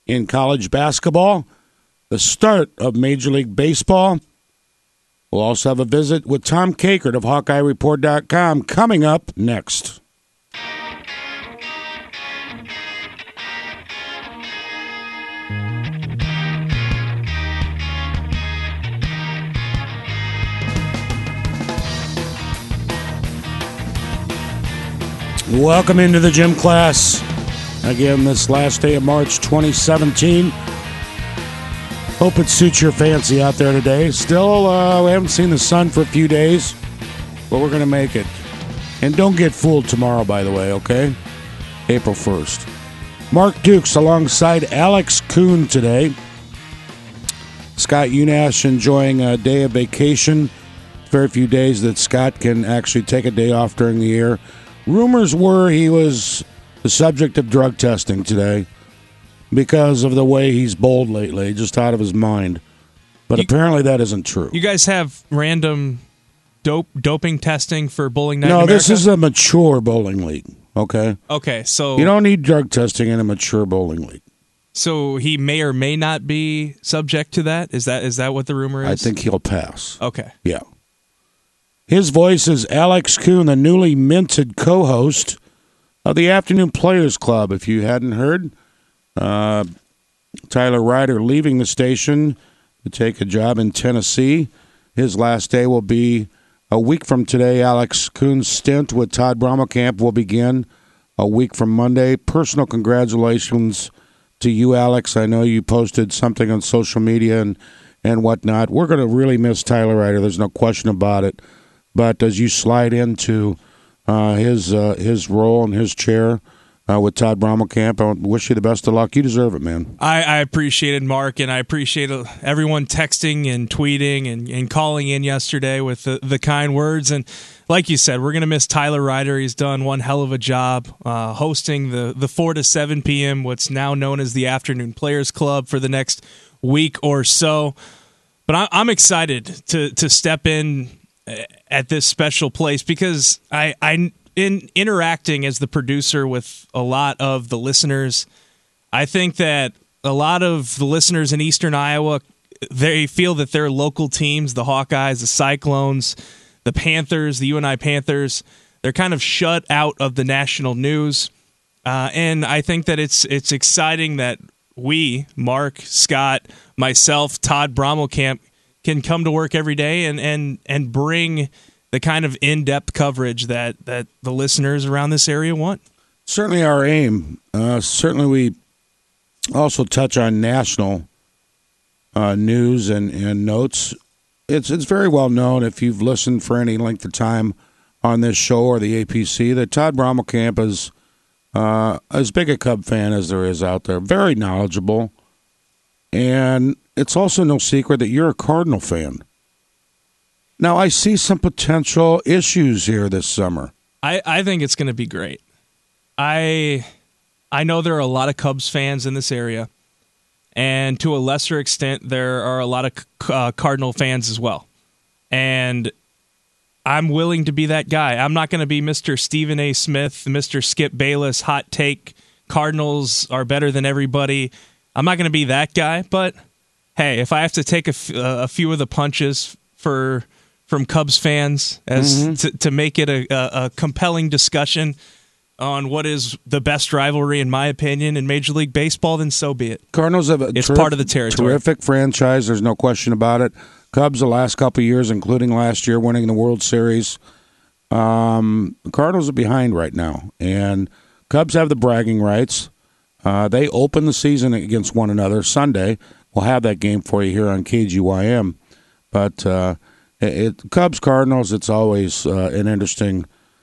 in college basketball, the start of Major League Baseball. We'll also have a visit with Tom Kakert of HawkeyeReport.com coming up next. Welcome into the gym class. Again, this last day of March 2017. Hope it suits your fancy out there today. Still, we haven't seen the sun for a few days, but we're going to make it. And don't get fooled tomorrow, by the way, okay? April 1st. Mark Dukes alongside Alex Kuhn today. Scott Unash enjoying a day of vacation. Very few days that Scott can actually take a day off during the year. Rumors were he was the subject of drug testing today because of the way he's bowled lately, just out of his mind. But apparently that isn't true. You guys have random doping testing for Bowling Night in No, America? this is a mature bowling league, okay? Okay, so... You don't need drug testing in a mature bowling league. So he may or may not be subject to that? Is that what the rumor is? I think he'll pass. Okay. Yeah. His voice is Alex Kuhn, the newly minted co-host of the Afternoon Players Club. If you hadn't heard, Tyler Ryder leaving the station to take a job in Tennessee. His last day will be a week from today. Alex Kuhn's stint with Todd Brommelkamp will begin a week from Monday. Personal congratulations to you, Alex. I know you posted something on social media and whatnot. We're going to really miss Tyler Ryder. There's no question about it. But as you slide into his role and his chair with Todd Brommelkamp, I wish you the best of luck. You deserve it, man. I appreciate it, Mark, and I appreciate everyone texting and tweeting and calling in yesterday with the kind words. And like you said, we're going to miss Tyler Ryder. He's done one hell of a job hosting the 4 to 7 p.m., what's now known as the Afternoon Players Club, for the next week or so. But I'm excited to step in at this special place because I in interacting as the producer with a lot of the listeners, I think that a lot of the listeners in Eastern Iowa, they feel that their local teams, the Hawkeyes, the Cyclones, the Panthers, the UNI Panthers, they're kind of shut out of the national news. And I think that it's exciting that we, Mark, Scott, myself, Todd Brommelkamp, can come to work every day and bring the kind of in-depth coverage that the listeners around this area want. Certainly our aim. Certainly we also touch on national news and notes. It's very well known, if you've listened for any length of time on this show or the APC, that Todd Brommelkamp is as big a Cub fan as there is out there. Very knowledgeable. And it's also no secret that you're a Cardinal fan. Now, I see some potential issues here this summer. I think it's going to be great. I know there are a lot of Cubs fans in this area, and to a lesser extent, there are a lot of Cardinal fans as well. And I'm willing to be that guy. I'm not going to be Mr. Stephen A. Smith, Mr. Skip Bayless, hot take, Cardinals are better than everybody. I'm not going to be that guy, but hey, if I have to take a few of the punches from Cubs fans to make it a compelling discussion on what is the best rivalry, in my opinion, in Major League Baseball, then so be it. Cardinals have it's part of the territory. Terrific franchise. There's no question about it. Cubs the last couple of years, including last year, winning the World Series. The Cardinals are behind right now, and Cubs have the bragging rights. They open the season against one another Sunday. We'll have that game for you here on KGYM. But Cubs-Cardinals, it's always an interesting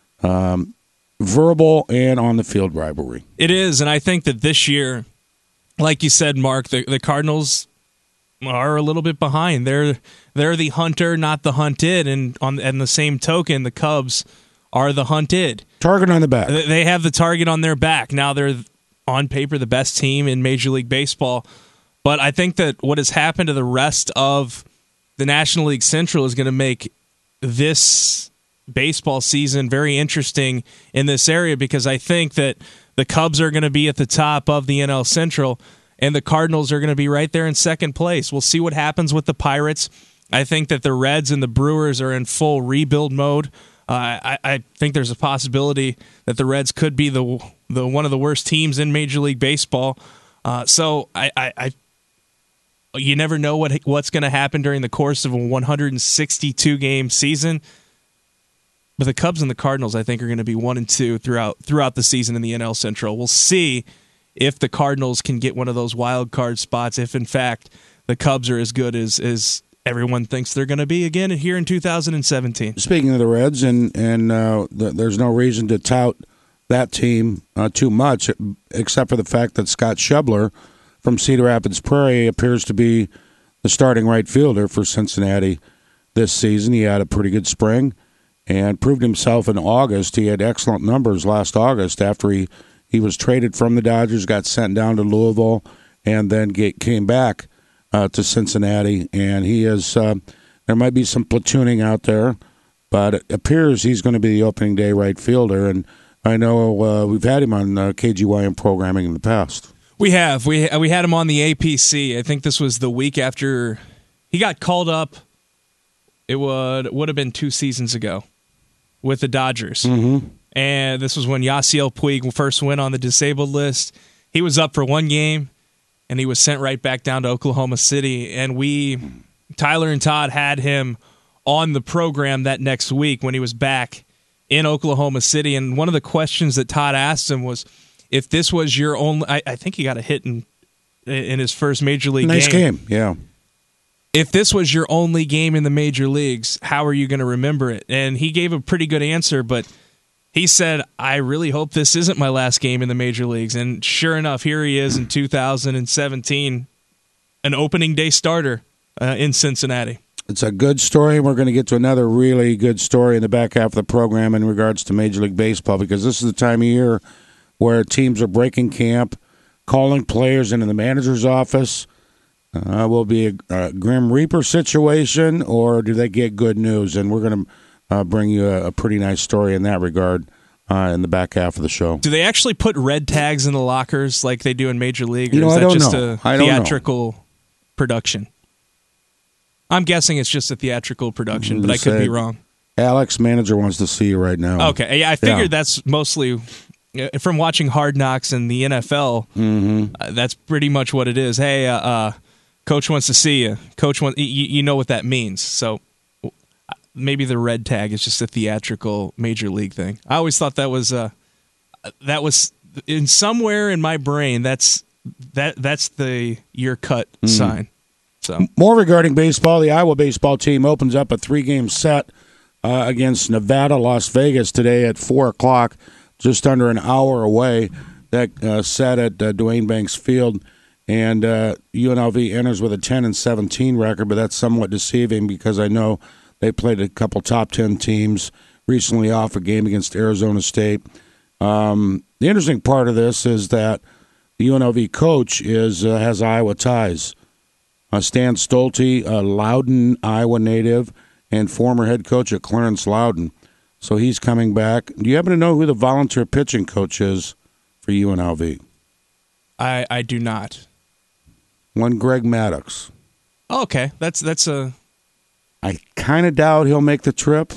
verbal and on-the-field rivalry. It is, and I think that this year, like you said, Mark, the Cardinals are a little bit behind. They're the hunter, not the hunted, and on the same token, the Cubs are the hunted. Target on the back. They have the target on their back. Now they're, on paper, the best team in Major League Baseball. But I think that what has happened to the rest of the National League Central is going to make this baseball season very interesting in this area, because I think that the Cubs are going to be at the top of the NL Central, and the Cardinals are going to be right there in second place. We'll see what happens with the Pirates. I think that the Reds and the Brewers are in full rebuild mode. I think there's a possibility that the Reds could be the one of the worst teams in Major League Baseball. So you never know what's going to happen during the course of a 162 game season. But the Cubs and the Cardinals, I think, are going to be 1 and 2 throughout the season in the NL Central. We'll see if the Cardinals can get one of those wild card spots. If in fact the Cubs are as good as everyone thinks they're going to be again here in 2017. Speaking of the Reds, and there's no reason to tout that team too much, except for the fact that Scott Schebler from Cedar Rapids Prairie appears to be the starting right fielder for Cincinnati this season. He had a pretty good spring and proved himself in August. He had excellent numbers last August after he was traded from the Dodgers, got sent down to Louisville, and then came back to Cincinnati. And he is there might be some platooning out there, but it appears he's going to be the opening day right fielder. And I know we've had him on KGYM programming in the past. We have. We had him on the APC. I think this was the week after he got called up. It would have been 2 seasons ago with the Dodgers. Mm-hmm. And this was when Yasiel Puig first went on the disabled list. He was up for 1 game, and he was sent right back down to Oklahoma City. And Tyler and Todd had him on the program that next week when he was back in Oklahoma City. And one of the questions that Todd asked him was, if this was your only, I think he got a hit in his first major league game. Nice game, yeah. If this was your only game in the major leagues, how are you going to remember it? And he gave a pretty good answer, but he said, I really hope this isn't my last game in the major leagues. And sure enough, here he is in 2017, an opening day starter in Cincinnati. It's a good story, and we're going to get to another really good story in the back half of the program in regards to Major League Baseball, because this is the time of year where teams are breaking camp, calling players into the manager's office. Will be a Grim Reaper situation, or do they get good news? And we're going to bring you a pretty nice story in that regard in the back half of the show. Do they actually put red tags in the lockers like they do in Major League, or is that just know. a theatrical production? I'm guessing it's just a theatrical production, but I could be wrong. Alex, manager wants to see you right now. Okay, yeah, I figured that's mostly from watching Hard Knocks and the NFL. Mm-hmm. That's pretty much what it is. Hey, coach wants to see you. Coach wants you know what that means. So maybe the red tag is just a theatrical Major League thing. I always thought that was in somewhere in my brain. That's the year cut sign. So more regarding baseball, the Iowa baseball team opens up a 3-game set against Nevada, Las Vegas today at 4:00. Just under an hour away. That set at Duane Banks Field, and UNLV enters with a 10-17 record, but that's somewhat deceiving because I know they played a couple top 10 teams recently off a game against Arizona State. The interesting part of this is that the UNLV coach has Iowa ties. Stan Stolte, a Loudon, Iowa native, and former head coach at Clarence Loudon. So he's coming back. Do you happen to know who the volunteer pitching coach is for UNLV? I do not. One Greg Maddox. Oh, okay, that's a. I kind of doubt he'll make the trip.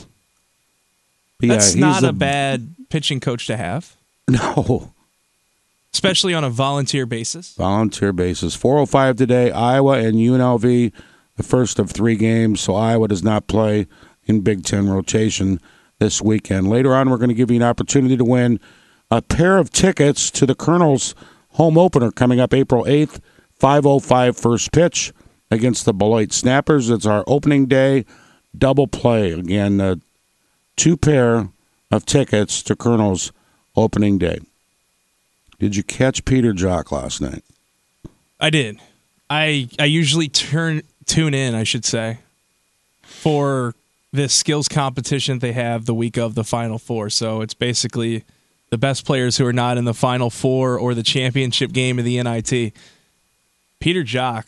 But that's not a bad pitching coach to have. No. Especially on a volunteer basis. Volunteer basis. 4:05 today, Iowa and UNLV, the first of 3 games. So Iowa does not play in Big Ten rotation this weekend. Later on, we're going to give you an opportunity to win a pair of tickets to the Colonels' home opener coming up April 8th, 5:05 first pitch against the Beloit Snappers. It's our opening day double play. Again, 2 pair of tickets to Colonels' opening day. Did you catch Peter Jock last night? I did. I usually tune in, I should say, for this skills competition they have the week of the Final Four. So it's basically the best players who are not in the Final Four or the championship game of the NIT. Peter Jock,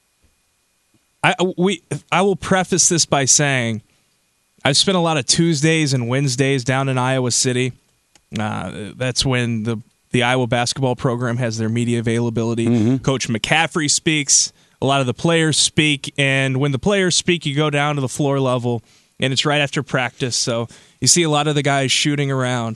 I will preface this by saying I've spent a lot of Tuesdays and Wednesdays down in Iowa City. That's when the the Iowa basketball program has their media availability. Coach McCaffrey speaks. A lot of the players speak. And when the players speak, you go down to the floor level, and it's right after practice. So you see a lot of the guys shooting around.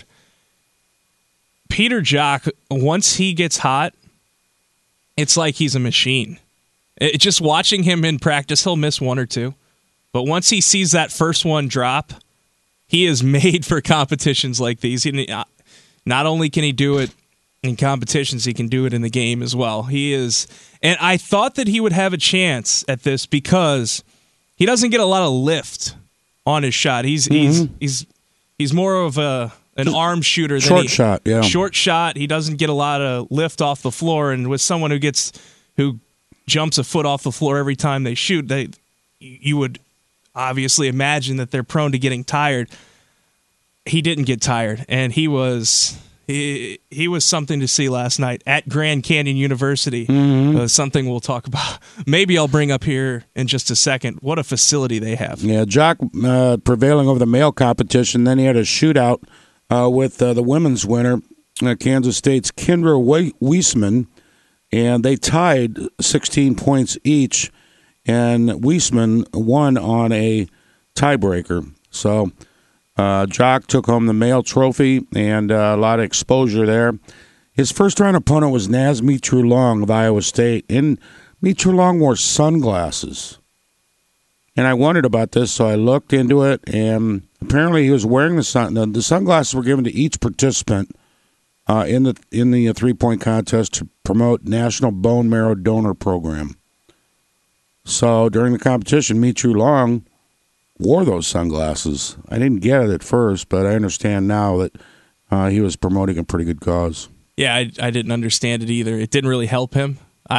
Peter Jok, once he gets hot, it's like he's a machine. Just watching him in practice, he'll miss one or two. But once he sees that first one drop, he is made for competitions like these. Not only can he do it in competitions, he can do it in the game as well. He is, and I thought that he would have a chance at this because he doesn't get a lot of lift on his shot. He's more of an arm shooter. Short shot, yeah. Short shot. He doesn't get a lot of lift off the floor, and with someone who jumps a foot off the floor every time they shoot, you would obviously imagine that they're prone to getting tired. He didn't get tired, and he was something to see last night at Grand Canyon University. Something we'll talk about. Maybe I'll bring up here in just a second. What a facility they have. Yeah, Jok prevailing over the male competition. Then he had a shootout with the women's winner, Kansas State's Kendra Weisman, and they tied 16 points each, and Weisman won on a tiebreaker. So Jok took home the male trophy, and a lot of exposure there. His first-round opponent was Naz Mitrou-Long of Iowa State, and Mitrou-Long wore sunglasses. And I wondered about this, so I looked into it, and apparently he was wearing the sunglasses were given to each participant in the three-point contest to promote National Bone Marrow Donor Program. So during the competition, Mitrou-Long wore those sunglasses. I didn't get it at first, but I understand now that he was promoting a pretty good cause. Yeah, I didn't understand it either. It didn't really help him.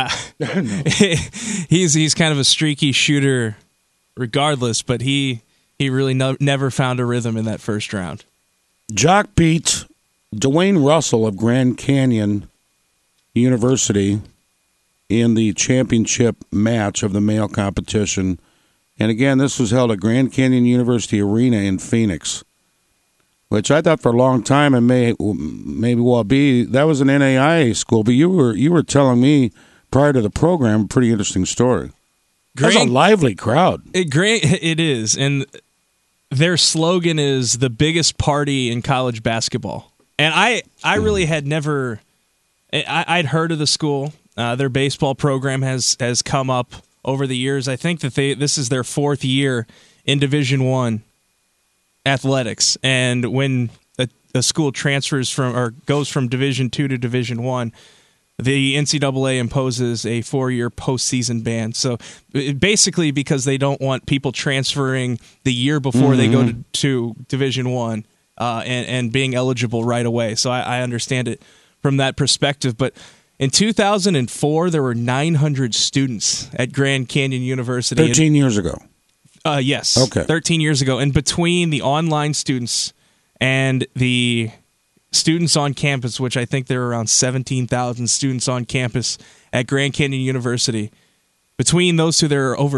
He's kind of a streaky shooter regardless, but he really never found a rhythm in that first round. Jok beat Dwayne Russell of Grand Canyon University in the championship match of the male competition. And again, this was held at Grand Canyon University Arena in Phoenix, which I thought for a long time and maybe will be, that was an NAIA school. But you were telling me prior to the program a pretty interesting story. That's a lively crowd. It is, and their slogan is the biggest party in college basketball. And I really had never, I'd heard of the school. Their baseball program has come up over the years. I think that this is their fourth year in Division I athletics. And when a school transfers from or goes from Division II to Division I, the NCAA imposes a 4-year postseason ban. So basically because they don't want people transferring the year before they go to Division I and being eligible right away. So I understand it from that perspective. But in 2004, there were 900 students at Grand Canyon University. 13 years ago. Yes. Okay. 13 years ago. And between the online students and the students on campus, which I think there are around 17,000 students on campus at Grand Canyon University, between those two, there are over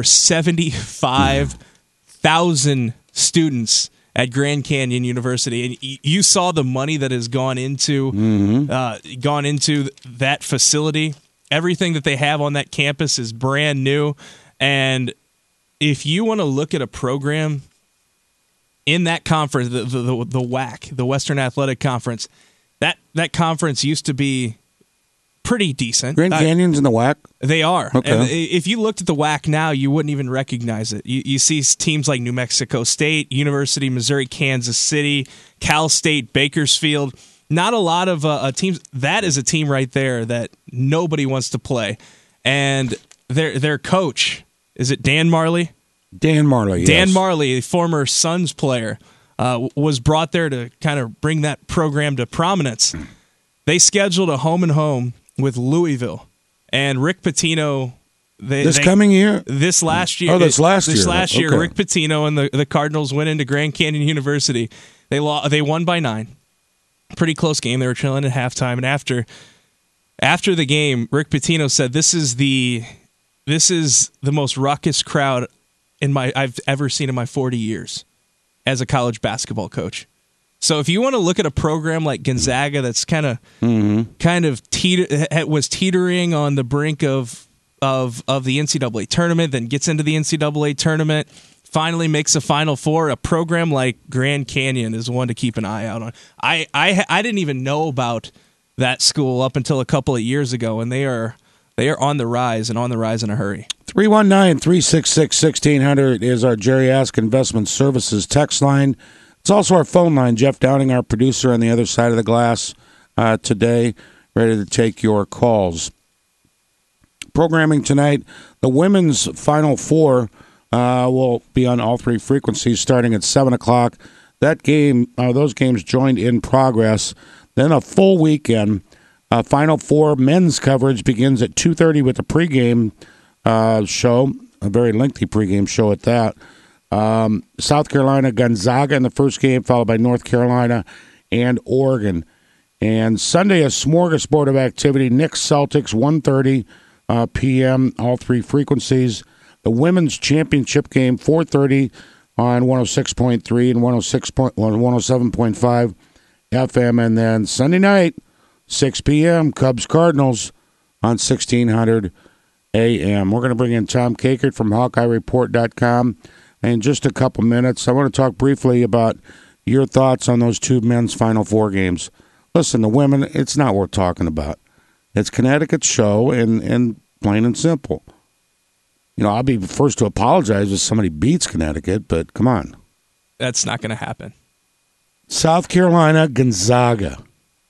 75,000 students at Grand Canyon University, and you saw the money that has gone into that facility. Everything that they have on that campus is brand new, and if you want to look at a program in that conference, the WAC, the Western Athletic Conference, that conference used to be pretty decent. Grand Canyon's in the WAC? They are. Okay. And if you looked at the WAC now, you wouldn't even recognize it. You see teams like New Mexico State, University of Missouri, Kansas City, Cal State, Bakersfield. Not a lot of teams. That is a team right there that nobody wants to play. And their coach, is it Dan Marley? Dan Marley, yes. Dan Marley, a former Suns player, was brought there to kind of bring that program to prominence. They scheduled a home-and-home with Louisville. And Rick Pitino... coming year? This last year. Oh, this last year. This last year, Okay. Rick Pitino and the Cardinals went into Grand Canyon University. They won by 9. Pretty close game. They were trailing at halftime. And after the game, Rick Pitino said, This is the most ruckus crowd I've ever seen in my 40 years as a college basketball coach. So if you want to look at a program like Gonzaga that's was teetering on the brink of the NCAA tournament, then gets into the NCAA tournament, finally makes a Final Four, a program like Grand Canyon is one to keep an eye out on. I didn't even know about that school up until a couple of years ago, and they are on the rise and on the rise in a hurry. 319-366-1600 is our Jerry Ask Investment Services text line. It's also our phone line. Jeff Downing, our producer on the other side of the glass today, ready to take your calls. Programming tonight, the women's Final Four will be on all three frequencies starting at 7 o'clock. That game, those games joined in progress. Then a full weekend. Final Four men's coverage begins at 2:30 with the pregame show, a very lengthy pregame show at that. South Carolina, Gonzaga in the first game, followed by North Carolina and Oregon. And Sunday, a smorgasbord of activity. Knicks, Celtics, 1:30 p.m., all three frequencies. The women's championship game, 4:30 on 106.3 and 107.5 FM. And then Sunday night, 6 p.m., Cubs, Cardinals on 1600 a.m. We're going to bring in Tom Kakert from HawkeyeReport.com in just a couple minutes. I want to talk briefly about your thoughts on those two men's Final Four games. Listen, the women, it's not worth talking about. It's Connecticut's show, and plain and simple. You know, I'll be the first to apologize if somebody beats Connecticut, but come on. That's not going to happen. South Carolina, Gonzaga.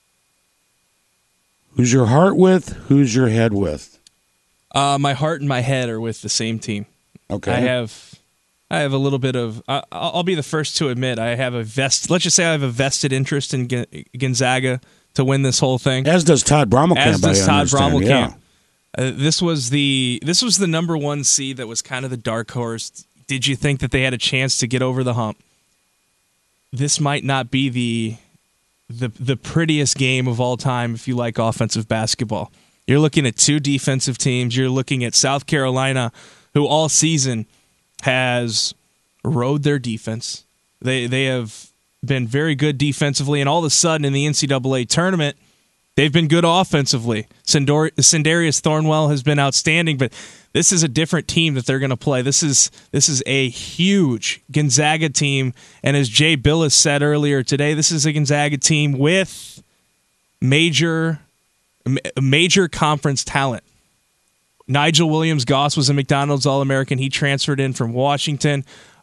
Who's your heart with? Who's your head with? My heart and my head are with the same team. Okay. I have a little bit of. I'll be the first to admit I have let's just say I have a vested interest in Gonzaga to win this whole thing. As does Todd Brommelkamp. As does Todd Brommelkamp. Yeah. This was the number one seed that was kind of the dark horse. Did you think that they had a chance to get over the hump? This might not be the prettiest game of all time if you like offensive basketball. You're looking at two defensive teams. You're looking at South Carolina, who all season has rode their defense. They have been very good defensively, and all of a sudden in the NCAA tournament, they've been good offensively. Sindarius Thornwell has been outstanding, but this is a different team that they're going to play. This is a huge Gonzaga team, and as Jay Billis said earlier today, this is a Gonzaga team with major conference talent. Nigel Williams-Goss was a McDonald's All-American. He transferred in from Washington.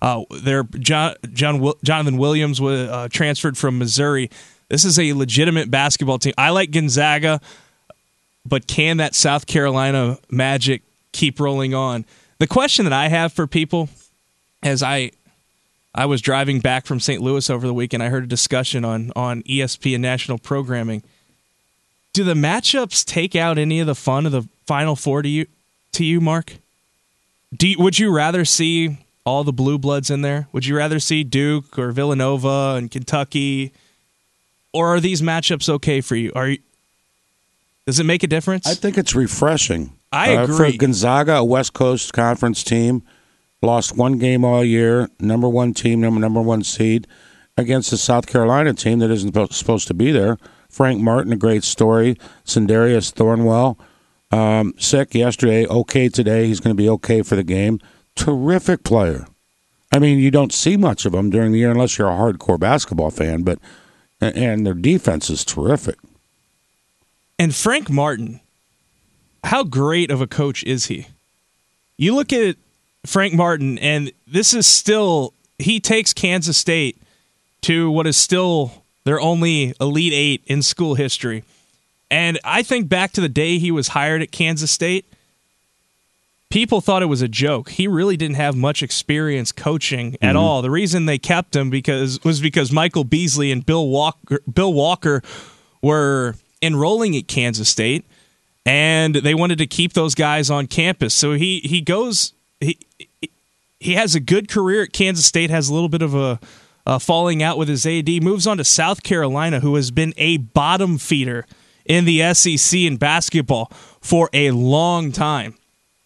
Jonathan Williams was transferred from Missouri. This is a legitimate basketball team. I like Gonzaga, but can that South Carolina magic keep rolling on? The question that I have for people, as I was driving back from St. Louis over the weekend, I heard a discussion on ESPN national programming. Do the matchups take out any of the fun of the Final Four to you, Mark? Would you rather see all the blue bloods in there? Would you rather see Duke or Villanova and Kentucky? Or are these matchups okay for you? Does it make a difference? I think it's refreshing. I agree. For Gonzaga, a West Coast Conference team, lost one game all year, number one team, number one seed, against the South Carolina team that isn't supposed to be there. Frank Martin, a great story. Sindarius Thornwell, sick yesterday, okay today. He's going to be okay for the game. Terrific player. I mean, you don't see much of him during the year unless you're a hardcore basketball fan, and their defense is terrific. And Frank Martin, how great of a coach is he? You look at Frank Martin, and this is still, he takes Kansas State to what is still their only Elite Eight in school history. And I think back to the day he was hired at Kansas State, people thought it was a joke. He really didn't have much experience coaching at all. The reason they kept him was because Michael Beasley and Bill Walker were enrolling at Kansas State, and they wanted to keep those guys on campus. So he has a good career at Kansas State, has a little bit of a falling out with his AD, moves on to South Carolina, who has been a bottom feeder in the SEC in basketball for a long time.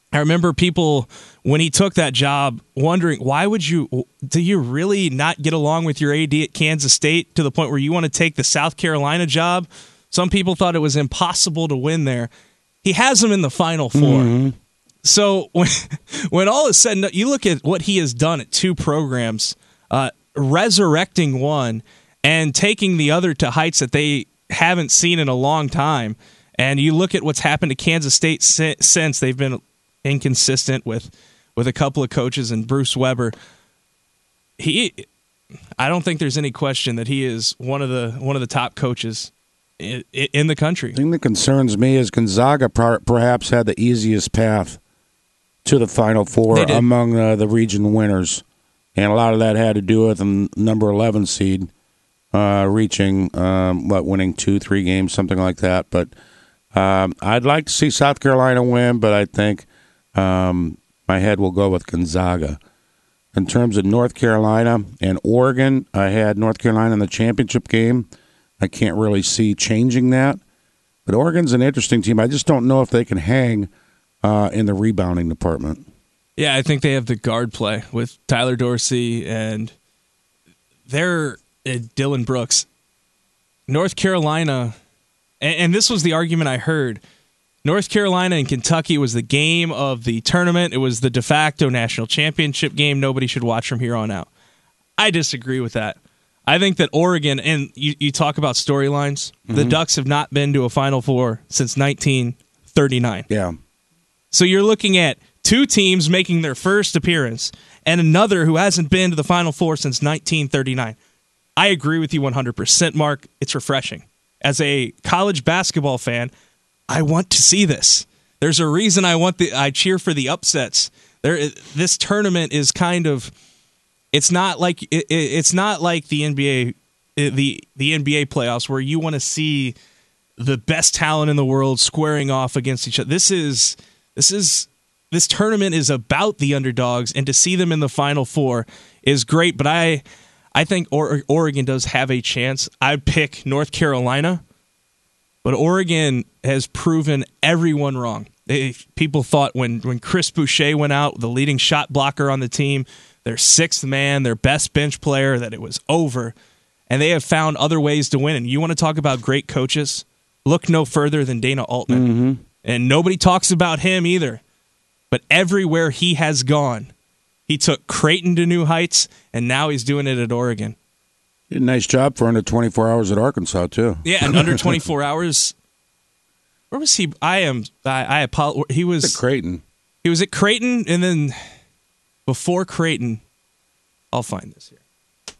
I remember people, when he took that job, wondering, do you really not get along with your AD at Kansas State to the point where you want to take the South Carolina job? Some people thought it was impossible to win there. He has them in the Final Four. Mm-hmm. So when all is said and done, you look at what he has done at two programs, resurrecting one and taking the other to heights that they haven't seen in a long time. And you look at what's happened to Kansas State since they've been inconsistent with a couple of coaches and Bruce Weber. I don't think there's any question that he is one of the top coaches in the country. The thing that concerns me is Gonzaga perhaps had the easiest path to the Final Four among the region winners, and a lot of that had to do with the number 11 seed reaching winning 2-3 games, something like that. But I'd like to see South Carolina win, but I think my head will go with Gonzaga. In terms of North Carolina and Oregon, I had North Carolina in the championship game. I can't really see changing that. But Oregon's an interesting team. I just don't know if they can hang in the rebounding department. Yeah, I think they have the guard play with Tyler Dorsey and Dylan Brooks. North Carolina, and this was the argument I heard, North Carolina and Kentucky was the game of the tournament. It was the de facto national championship game. Nobody should watch from here on out. I disagree with that. I think that Oregon, and you talk about storylines, the Ducks have not been to a Final Four since 1939. Yeah. So you're looking at two teams making their first appearance and another who hasn't been to the Final Four since 1939. I agree with you 100%, Mark. It's refreshing. As a college basketball fan, I want to see this. There's a reason I cheer for the upsets. This tournament is kind of, it's not like the NBA, the NBA playoffs where you want to see the best talent in the world squaring off against each other. This tournament is about the underdogs, and to see them in the Final Four is great. But I think Oregon does have a chance. I'd pick North Carolina, but Oregon has proven everyone wrong. People thought when Chris Boucher went out, the leading shot blocker on the team, their sixth man, their best bench player, that it was over. And they have found other ways to win. And you want to talk about great coaches? Look no further than Dana Altman. Mm-hmm. And nobody talks about him either. But everywhere he has gone, he took Creighton to new heights, and now he's doing it at Oregon. Did a nice job for under 24 hours at Arkansas, too. Yeah, and under 24 hours. Where was he? I apologize. He was at Creighton. He was at Creighton, and then before Creighton, I'll find this here.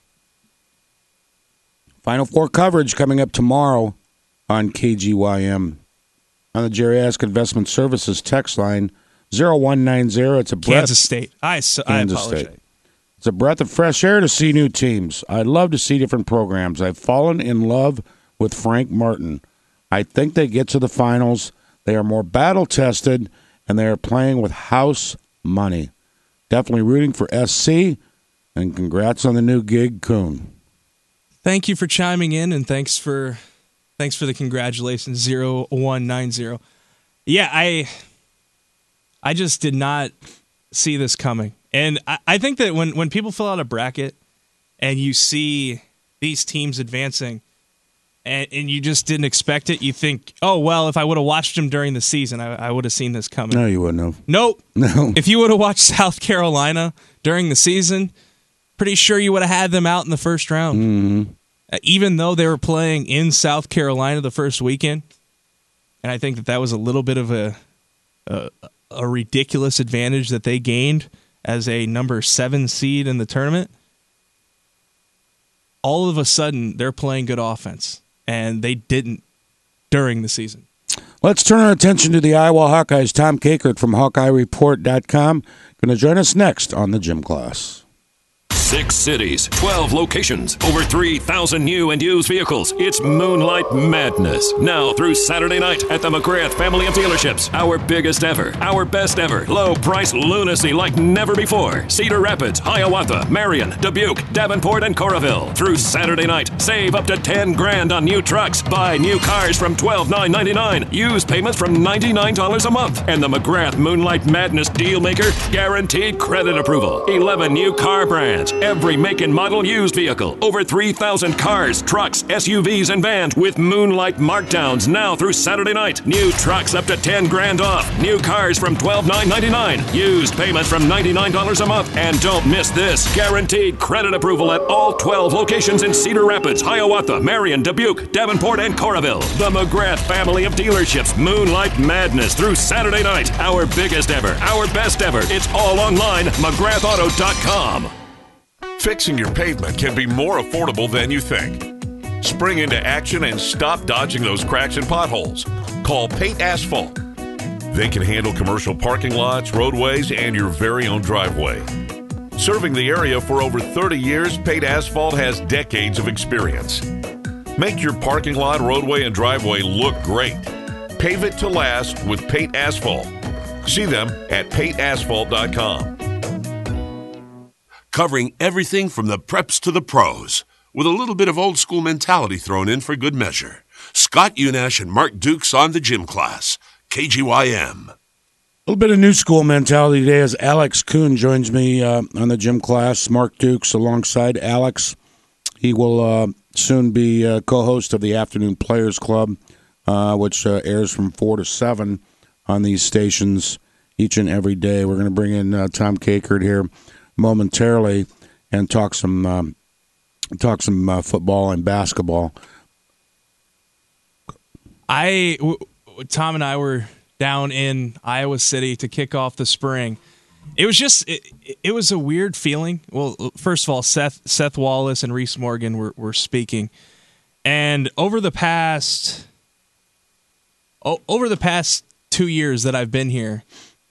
Final Four coverage coming up tomorrow on KGYM. On the Jerry Ask Investment Services text line, 0190. It's a breath. Kansas State. I apologize. State. It's a breath of fresh air to see new teams. I'd love to see different programs. I've fallen in love with Frank Martin. I think they get to the finals. They are more battle-tested, and they are playing with house money. Definitely rooting for SC, and congrats on the new gig, Kuhn. Thank you for chiming in, and thanks for the congratulations, 0190. Yeah, I just did not see this coming. And I think that when people fill out a bracket and you see these teams advancing and you just didn't expect it, you think, oh, well, if I would have watched them during the season, I would have seen this coming. No, you wouldn't have. Nope. No. If you would have watched South Carolina during the season, pretty sure you would have had them out in the first round. Mm-hmm. Even though they were playing in South Carolina the first weekend. And I think that was a little bit of a ridiculous advantage that they gained as a number 7 seed in the tournament. All of a sudden, they're playing good offense, and they didn't during the season. Let's turn our attention to the Iowa Hawkeyes. Tom Kakert from HawkeyeReport.com going to join us next on the Gym Class. 6 cities, 12 locations, over 3,000 new and used vehicles. It's Moonlight Madness. Now through Saturday night at the McGrath family of dealerships. Our biggest ever, our best ever, low price lunacy like never before. Cedar Rapids, Hiawatha, Marion, Dubuque, Davenport, and Coralville. Through Saturday night, save up to $10,000 on new trucks. Buy new cars from $12,999. Use payments from $99 a month. And the McGrath Moonlight Madness Deal Maker, guaranteed credit approval. 11 new car brands, every make and model used vehicle. Over 3,000 cars, trucks, SUVs, and vans with Moonlight markdowns now through Saturday night. New trucks up to $10,000 off. New cars from $12,999. Used payments from $99 a month. And don't miss this. Guaranteed credit approval at all 12 locations in Cedar Rapids, Hiawatha, Marion, Dubuque, Davenport, and Coralville. The McGrath family of dealerships. Moonlight Madness through Saturday night. Our biggest ever, our best ever. It's all online. McGrathAuto.com. Fixing your pavement can be more affordable than you think. Spring into action and stop dodging those cracks and potholes. Call Pate Asphalt. They can handle commercial parking lots, roadways, and your very own driveway. Serving the area for over 30 years, Pate Asphalt has decades of experience. Make your parking lot, roadway, and driveway look great. Pave it to last with Pate Asphalt. See them at pateasphalt.com. Covering everything from the preps to the pros, with a little bit of old school mentality thrown in for good measure. Scott Unash and Mark Dukes on the Gym Class, KGYM. A little bit of new school mentality today as Alex Kuhn joins me on the Gym Class. Mark Dukes alongside Alex. He will soon be co-host of the Afternoon Players Club, which airs from 4 to 7 on these stations each and every day. We're going to bring in Tom Kakert here momentarily and talk some football and basketball. Tom and I were down in Iowa City to kick off the spring. It was just it was a weird feeling. Well, first of all, Seth Wallace and Reese Morgan were speaking, and over the past 2 years that I've been here,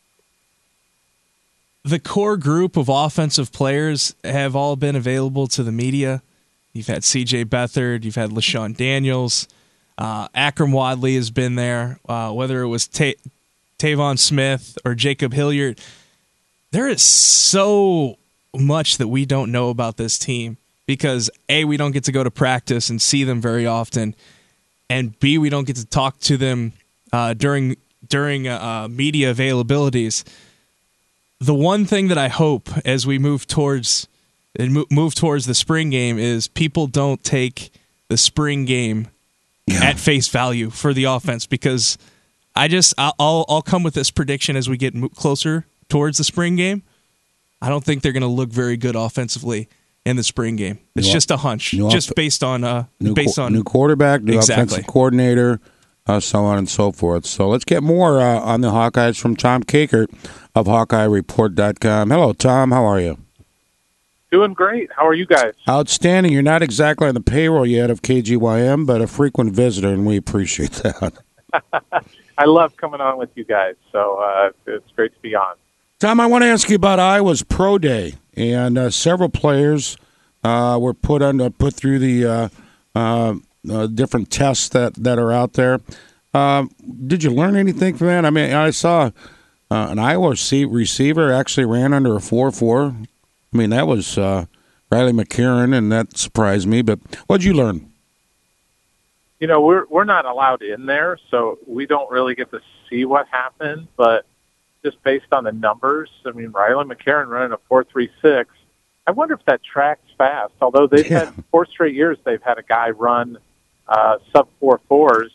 the core group of offensive players have all been available to the media. You've had C.J. Beathard, you've had LaShawn Daniels, Akram Wadley has been there, whether it was Tavon Smith or Jacob Hilliard. There is so much that we don't know about this team because, A, we don't get to go to practice and see them very often, and B, we don't get to talk to them during media availabilities. The one thing that I hope as we move towards the spring game is people don't take the spring game at face value for the offense, because I'll come with this prediction as we get closer towards the spring game. I don't think they're going to look very good offensively in the spring game. It's just a hunch, based on new quarterback, new offensive coordinator, so on and so forth. So let's get more on the Hawkeyes from Tom Kakert of HawkeyeReport.com. Hello, Tom. How are you? Doing great. How are you guys? Outstanding. You're not exactly on the payroll yet of KGYM, but a frequent visitor, and we appreciate that. I love coming on with you guys, so it's great to be on. Tom, I want to ask you about Iowa's Pro Day, and several players were put through the different tests that are out there. Did you learn anything from that? I mean, I saw an Iowa receiver actually ran under a 4.4. I mean, that was Riley McCarron, and that surprised me. But what did you learn? You know, we're not allowed in there, so we don't really get to see what happened. But just based on the numbers, I mean, Riley McCarron running a 4.36. I wonder if that tracks fast. Although they've had 4 straight years, they've had a guy run sub 4.4s.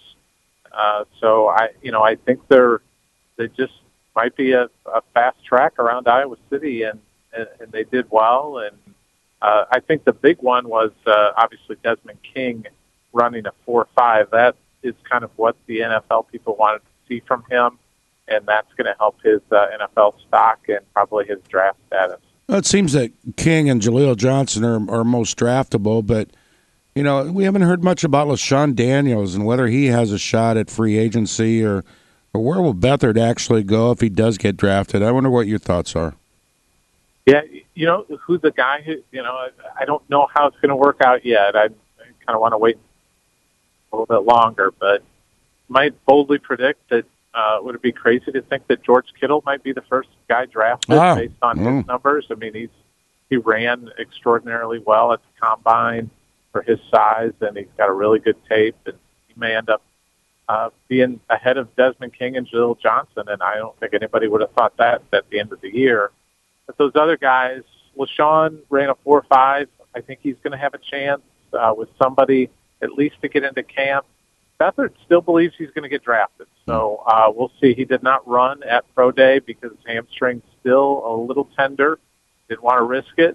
So I think they just might be a fast track around Iowa City, and they did well. And I think the big one was obviously Desmond King running a 4.5. That is kind of what the NFL people wanted to see from him, and that's going to help his NFL stock and probably his draft status. Well, it seems that King and Jaleel Johnson are most draftable, but we haven't heard much about LaShawn Daniels and whether he has a shot at free agency or where will Beathard actually go if he does get drafted. I wonder what your thoughts are. Yeah, who the guy who, I don't know how it's going to work out yet. I kind of want to wait a little bit longer, but might boldly predict that would it be crazy to think that George Kittle might be the first guy drafted based on his numbers? I mean, he ran extraordinarily well at the combine for his size, and he's got a really good tape, and he may end up being ahead of Desmond King and Jaleel Johnson, and I don't think anybody would have thought that at the end of the year. But those other guys, LaShawn ran a 4.5. I think he's going to have a chance with somebody at least to get into camp. Beathard still believes he's going to get drafted, so we'll see. He did not run at Pro Day because his hamstring's still a little tender. Didn't want to risk it.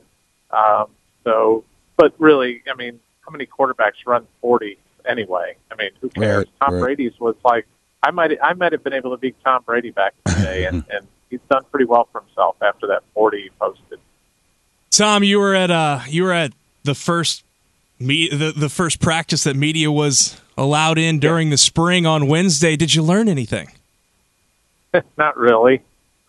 But really, I mean, how many quarterbacks run 40 anyway? I mean, who cares? Tom Brady's was like, I might have been able to beat Tom Brady back in the day, and he's done pretty well for himself after that 40 he posted. Tom, you were at the first the first practice that media was allowed in during the spring on Wednesday. Did you learn anything? Not really.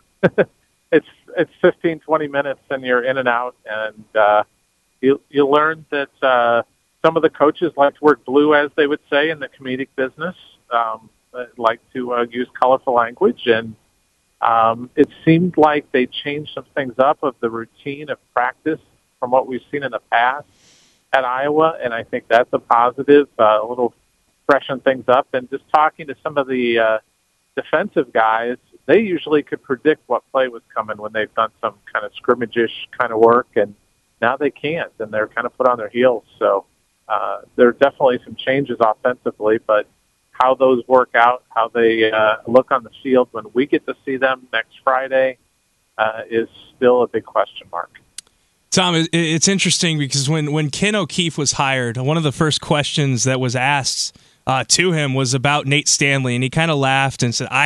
It's 15, 20 minutes, and you're in and out, and you learn that some of the coaches like to work blue, as they would say in the comedic business, like to use colorful language, and it seemed like they changed some things up of the routine of practice from what we've seen in the past at Iowa, and I think that's a positive, a little freshen things up. And just talking to some of the defensive guys, they usually could predict what play was coming when they've done some kind of scrimmage-ish kind of work, and now they can't, and they're kind of put on their heels. So there are definitely some changes offensively, but how those work out, how they look on the field when we get to see them next Friday is still a big question mark. Tom, it's interesting because when Ken O'Keefe was hired, one of the first questions that was asked to him was about Nate Stanley, and he kind of laughed and said,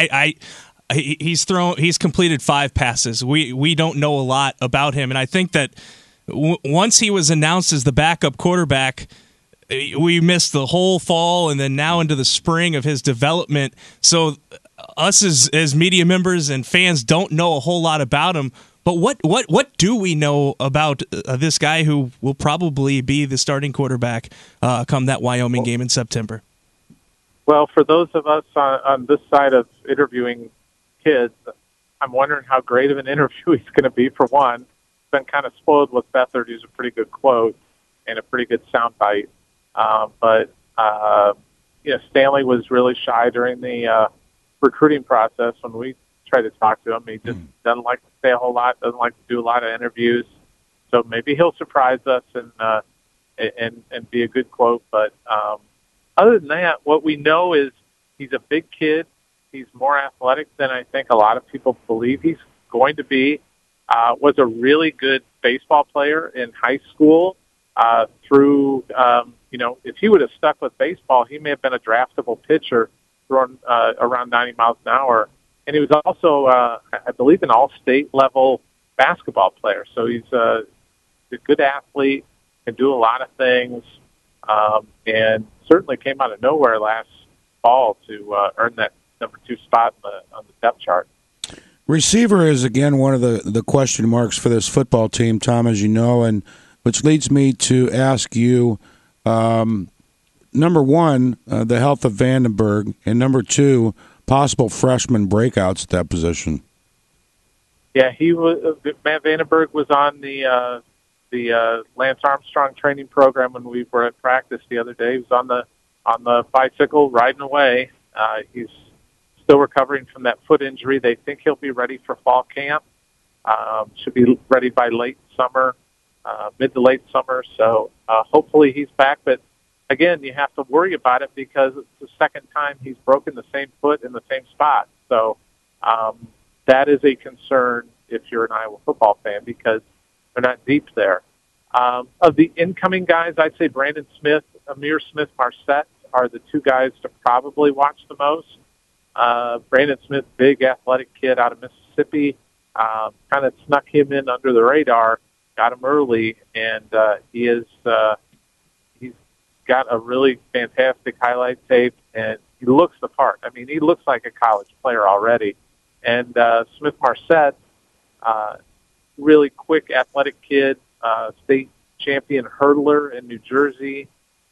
he's completed 5 passes. We don't know a lot about him, and I think that once he was announced as the backup quarterback, we missed the whole fall and then now into the spring of his development. So us as media members and fans don't know a whole lot about him. But what do we know about this guy who will probably be the starting quarterback come that Wyoming game in September? Well, for those of us on this side of interviewing kids, I'm wondering how great of an interview he's going to be, for one. Been kind of spoiled with Beathard, who's a pretty good quote and a pretty good soundbite. But Stanley was really shy during the recruiting process when we tried to talk to him. He just doesn't like to say a whole lot, doesn't like to do a lot of interviews. So maybe he'll surprise us and be a good quote. But other than that, what we know is he's a big kid. He's more athletic than I think a lot of people believe he's going to be. Was a really good baseball player in high school. If he would have stuck with baseball, he may have been a draftable pitcher throwing around 90 miles an hour. And he was also, I believe, an all-state level basketball player. So he's a good athlete, can do a lot of things, and certainly came out of nowhere last fall to earn that number 2 spot on the depth chart. Receiver is, again, one of the question marks for this football team, Tom, as you know, and which leads me to ask you, number one, the health of Vandenberg, and number 2, possible freshman breakouts at that position. Yeah, Matt Vandenberg was on the Lance Armstrong training program when we were at practice the other day. He was on the bicycle riding away. He's still recovering from that foot injury. They think he'll be ready for fall camp. Should be ready by late summer, mid to late summer. So hopefully he's back. But again, you have to worry about it because it's the second time he's broken the same foot in the same spot. So that is a concern if you're an Iowa football fan because they're not deep there. Of the incoming guys, I'd say Brandon Smith, Amir Smith-Marset are the 2 guys to probably watch the most. Brandon Smith, big athletic kid out of Mississippi, kind of snuck him in under the radar, got him early, and he's got a really fantastic highlight tape, and he looks the part. I mean, he looks like a college player already. And Smith-Marset, really quick, athletic kid, state champion hurdler in New Jersey.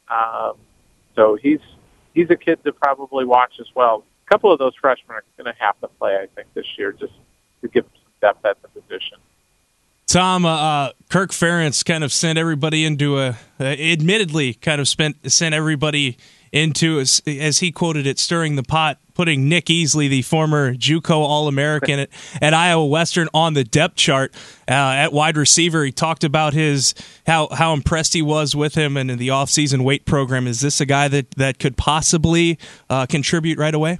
So he's a kid to probably watch as well. A couple of those freshmen are going to have to play, I think, this year just to give some depth at the position. Tom, Kirk Ferentz kind of sent everybody into admittedly kind of sent everybody into, as he quoted it, stirring the pot, putting Nick Easley, the former JUCO All-American at Iowa Western, on the depth chart at wide receiver. He talked about how impressed he was with him and in the offseason weight program. Is this a guy that could possibly contribute right away?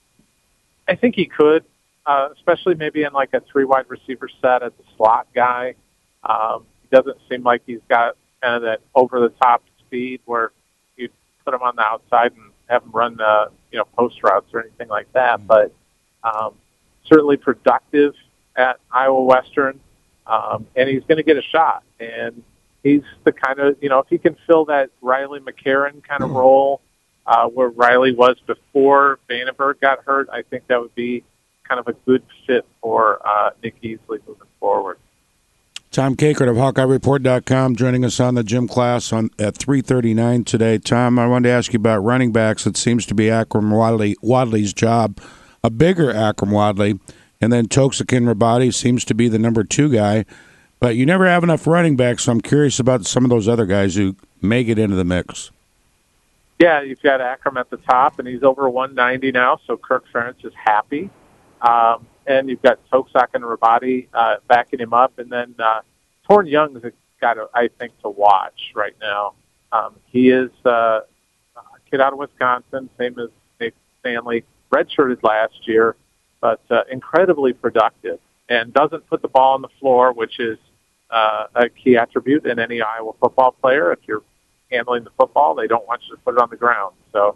I think he could. Especially maybe in like a 3 wide receiver set as a slot guy. He doesn't seem like he's got kind of that over-the-top speed where you put him on the outside and have him run, post routes or anything like that. But certainly productive at Iowa Western, and he's going to get a shot. And he's the kind of, if he can fill that Riley McCarron kind of role where Riley was before Vandenberg got hurt, I think that would be kind of a good fit for Nick Easley moving forward. Tom Kakert of HawkeyeReport.com joining us on the gym class at 3:39 today. Tom, I wanted to ask you about running backs. It seems to be Akram Wadley's job, a bigger Akram Wadley, and then Toxikin Rabadi seems to be the number 2 guy. But you never have enough running backs, so I'm curious about some of those other guys who may get into the mix. Yeah, you've got Akram at the top, and he's over 190 now, so Kirk Ferentz is happy. And you've got Toksak and Rabadi backing him up. And then Torn Young's a guy, I think, to watch right now. He is a kid out of Wisconsin, same as Nate Stanley, redshirted last year, but incredibly productive and doesn't put the ball on the floor, which is a key attribute in any Iowa football player. If you're handling the football, they don't want you to put it on the ground. So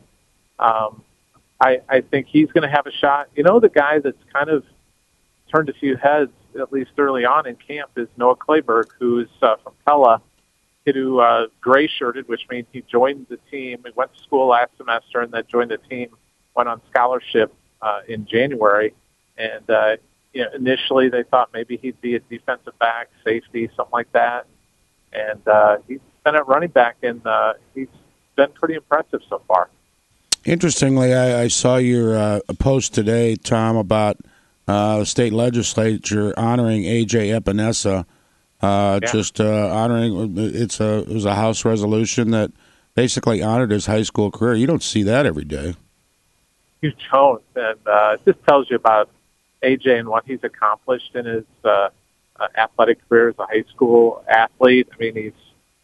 I think he's going to have a shot. The guy that's kind of turned a few heads, at least early on in camp, is Noah Clayberg, who's from Pella, kid who gray-shirted, which means he joined the team. He went to school last semester and then joined the team, went on scholarship in January. And, initially they thought maybe he'd be a defensive back, safety, something like that. And he's been at running back, and he's been pretty impressive so far. Interestingly, I saw your post today, Tom, about the state legislature honoring A.J. Epinesa. Just honoring, it was a House resolution that basically honored his high school career. You don't see that every day. You don't, and it just tells you about A.J. and what he's accomplished in his athletic career as a high school athlete. I mean,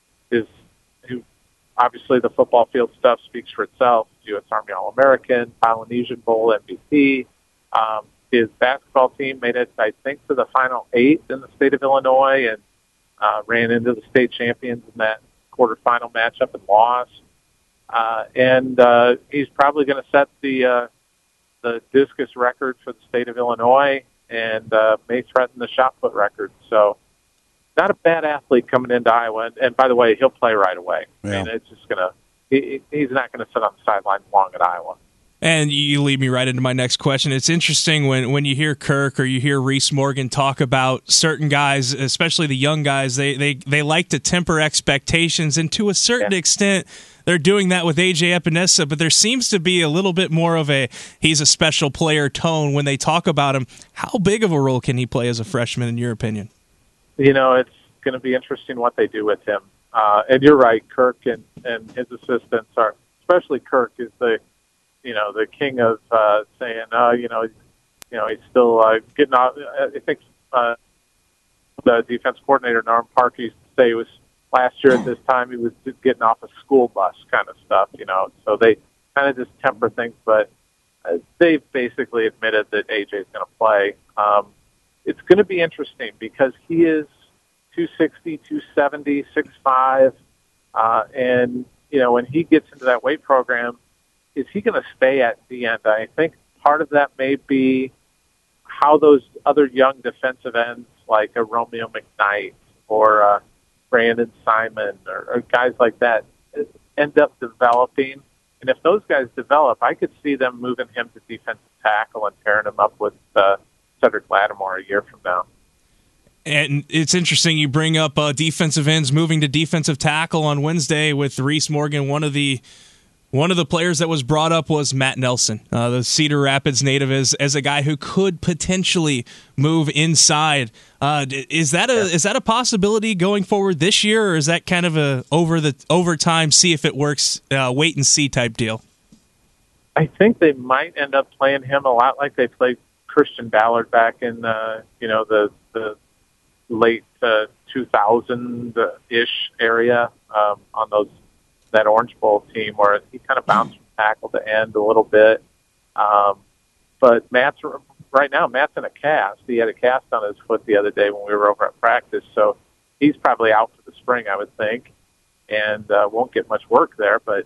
obviously the football field stuff speaks for itself. U.S. Army All-American, Polynesian Bowl MVP. His basketball team made it, I think, to the Final 8 in the state of Illinois and ran into the state champions in that quarterfinal matchup and lost. And he's probably going to set the discus record for the state of Illinois and may threaten the shot put record. So not a bad athlete coming into Iowa. And by the way, he'll play right away. Yeah. I mean, it's just going to he's not going to sit on the sidelines long at Iowa. And you lead me right into my next question. It's interesting when you hear Kirk or you hear Reese Morgan talk about certain guys, especially the young guys, they like to temper expectations, and to a certain extent, they're doing that with A.J. Epinesa, but there seems to be a little bit more of he's a special player tone when they talk about him. How big of a role can he play as a freshman, in your opinion? It's going to be interesting what they do with him. And you're right, Kirk and his assistants are, especially Kirk is the king of saying, he's still getting out. I think the defense coordinator, Norm Park, used to say it was last year at this time he was just getting off a school bus kind of stuff, So they kind of just temper things, but they've basically admitted that AJ is going to play. It's going to be interesting because he is 260, 270, 6'5", and when he gets into that weight program, is he going to stay at the end? I think part of that may be how those other young defensive ends like a Romeo McKnight or Brandon Simon or guys like that end up developing. And if those guys develop, I could see them moving him to defensive tackle and pairing him up with Cedric Lattimore a year from now. And it's interesting you bring up defensive ends moving to defensive tackle on Wednesday with Reese Morgan. One of the players that was brought up was Matt Nelson, the Cedar Rapids native, as a guy who could potentially move inside. Is that a possibility going forward this year, or is that kind of a over time, see if it works, wait and see type deal? I think they might end up playing him a lot like they played Christian Ballard back in the late 2000-ish area on that Orange Bowl team, where he kind of bounced from tackle to end a little bit. But Matt's in a cast. He had a cast on his foot the other day when we were over at practice, so he's probably out for the spring, I would think, and won't get much work there. But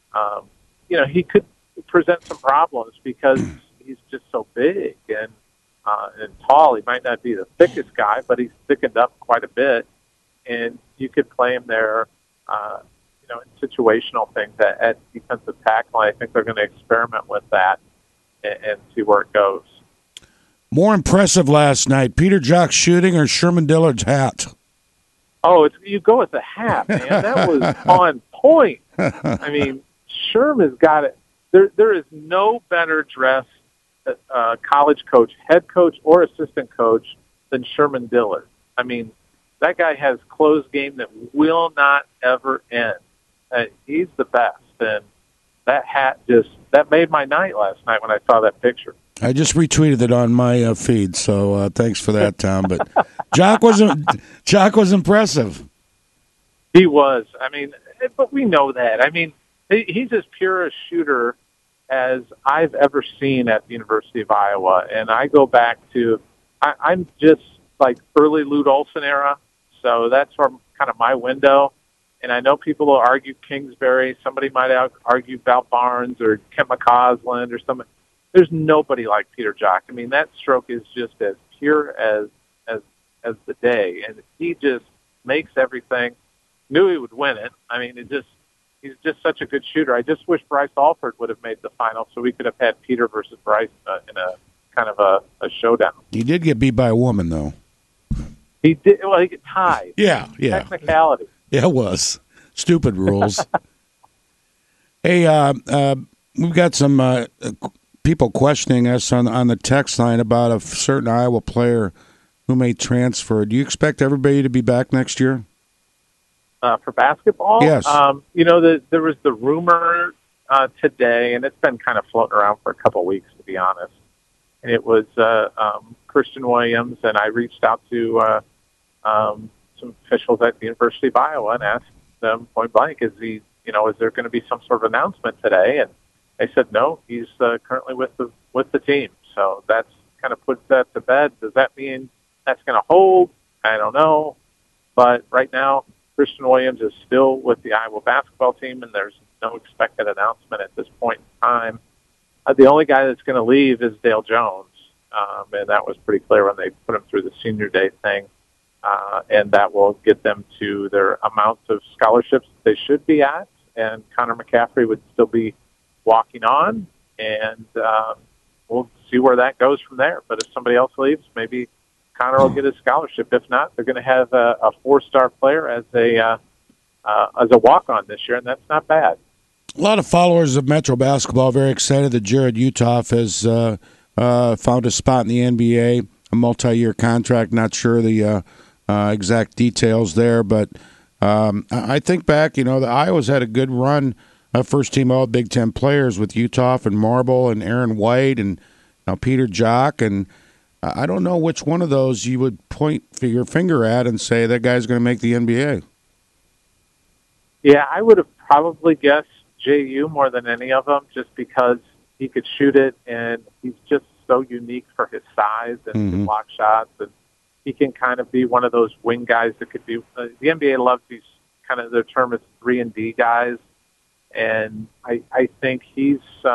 he could present some problems because he's just so big and tall. He might not be the thickest guy, but he's thickened up quite a bit, and you could play him there, in situational things at defensive tackle. I think they're going to experiment with that and see where it goes. More impressive last night, Peter Jock's shooting or Sherman Dillard's hat? Oh, you go with the hat, man. That was on point. I mean, Sherman's got it. There is no better dressed college coach, head coach, or assistant coach than Sherman Dillard. I mean, that guy has clothes game that will not ever end. He's the best, and that hat that made my night last night when I saw that picture. I just retweeted it on my feed, so thanks for that, Tom. But Jock was impressive. He was. I mean, but we know that. I mean, he's as pure a shooter as I've ever seen at the University of Iowa. And I go back to, I'm just like early Lute Olson era, so that's from kind of my window. And I know people will argue Kingsbury. Somebody might argue Val Barnes or Kent McCausland or something. There's nobody like Peter Jock. I mean, that stroke is just as pure as the day, and he just makes everything. Knew he would win it. I mean, he's just such a good shooter. I just wish Bryce Alford would have made the final so we could have had Peter versus Bryce in a kind of a showdown. He did get beat by a woman, though. He did. Well, he got tied. Yeah. Technicality. Yeah, it was. Stupid rules. Hey, we've got some people questioning us on the text line about a certain Iowa player who may transfer. Do you expect everybody to be back next year? For basketball? Yes. There was the rumor today, and it's been kind of floating around for a couple of weeks, to be honest. And it was Christian Williams, and I reached out to some officials at the University of Iowa and asked them point blank, is there going to be some sort of announcement today? And they said no, he's currently with the team. So that's kind of puts that to bed. Does that mean that's going to hold? I don't know. But right now, Christian Williams is still with the Iowa basketball team, and there's no expected announcement at this point in time. The only guy that's going to leave is Dale Jones, and that was pretty clear when they put him through the senior day thing. And that will get them to their amounts of scholarships they should be at, and Connor McCaffrey would still be walking on, and we'll see where that goes from there. But if somebody else leaves, maybe Connor will get his scholarship. If not, they're going to have a four-star player as a walk-on this year, and that's not bad. A lot of followers of Metro basketball very excited that Jared Utoff has found a spot in the NBA, a multi-year contract. Not sure the exact details there, but I think back, the Iowa's had a good run, first-team All-Big Ten players with Utoff and Marble and Aaron White and now Peter Jock, and I don't know which one of those you would point your finger at and say that guy's going to make the NBA. Yeah, I would have probably guessed JU more than any of them, just because he could shoot it, and he's just so unique for his size and his block shots, and he can kind of be one of those wing guys that could be. The NBA loves these kind of, their term is 3-and-D guys, and I think he's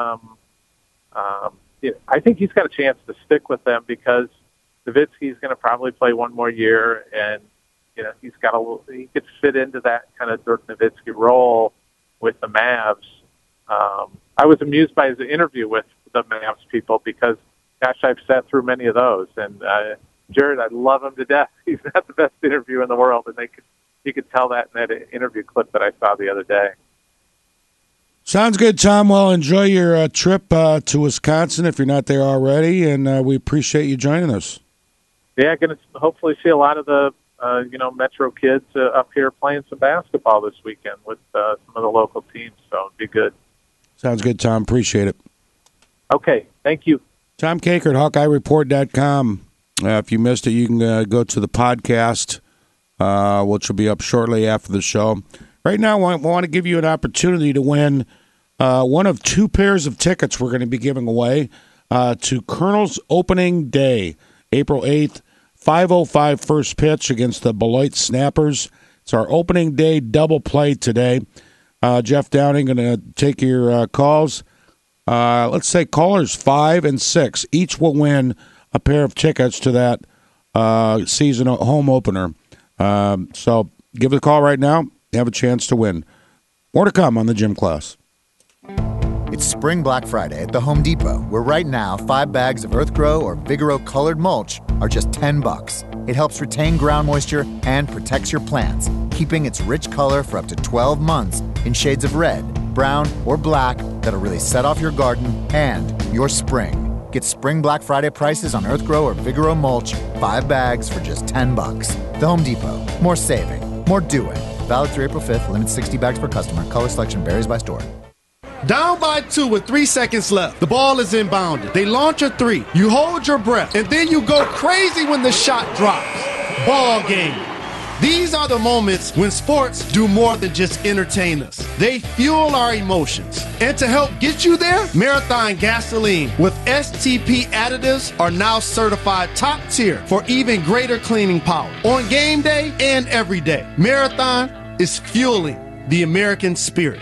I think he's got a chance to stick with them because Nowitzki's going to probably play one more year, and he could fit into that kind of Dirk Nowitzki role with the Mavs. I was amused by his interview with the Mavs people because, gosh, I've sat through many of those, and Jared, I love him to death. He's not the best interview in the world, and you could tell that in that interview clip that I saw the other day. Sounds good, Tom. Well, enjoy your trip to Wisconsin if you're not there already, and we appreciate you joining us. Yeah, going to hopefully see a lot of the Metro kids up here playing some basketball this weekend with some of the local teams, so it'd be good. Sounds good, Tom. Appreciate it. Okay, thank you. Tom Kakert, HawkeyeReport.com. If you missed it, you can go to the podcast, which will be up shortly after the show. Right now, I want to give you an opportunity to win one of two pairs of tickets we're going to be giving away to Colonel's opening day, April 8th, 5:05 first pitch against the Beloit Snappers. It's our opening day double play today. Jeff Downing going to take your calls. Let's say callers 5 and 6. Each will win a pair of tickets to that season home opener. So give it a call right now. You have a chance to win. More to come on the Gym Class. It's Spring Black Friday at the Home Depot, where right now 5 bags of EarthGrow or Vigoro colored mulch are just $10. It helps retain ground moisture and protects your plants, keeping its rich color for up to 12 months in shades of red, brown, or black that'll really set off your garden and your spring. Get Spring Black Friday prices on EarthGrow or Vigoro mulch, 5 bags for just $10. The Home Depot. More saving, more doing. Valid through April 5th. Limit 60 bags per customer. Color selection varies by store. Down by 2 with 3 seconds left. The ball is inbounded. They launch a 3. You hold your breath, and then you go crazy when the shot drops. Ball game. These are the moments when sports do more than just entertain us. They fuel our emotions. And to help get you there, Marathon Gasoline with STP additives are now certified top tier for even greater cleaning power on game day and every day. Marathon is fueling the American spirit.